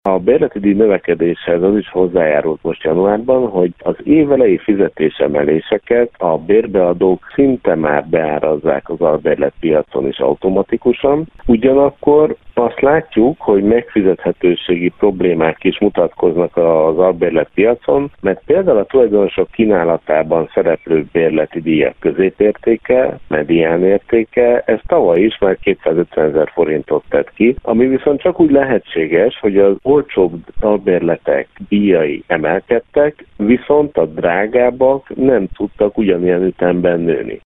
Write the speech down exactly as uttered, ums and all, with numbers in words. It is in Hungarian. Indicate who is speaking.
Speaker 1: A bérleti díj növekedéshez az is hozzájárult most januárban, hogy az évelei fizetésemeléseket a bérbeadók szinte már beárazzák az albérletpiacon is automatikusan. Ugyanakkor azt látjuk, hogy megfizethetőségi problémák is mutatkoznak az albérletpiacon, mert például a tulajdonosok kínálatában szereplő bérleti díjak középértéke, mediánértéke, ez tavaly is már kétszázötvenezer forintot tett ki, ami viszont csak úgy lehetséges, hogy az olcsóbb albérletek díjai emelkedtek, viszont a drágábbak nem tudtak ugyanilyen ütemben nőni.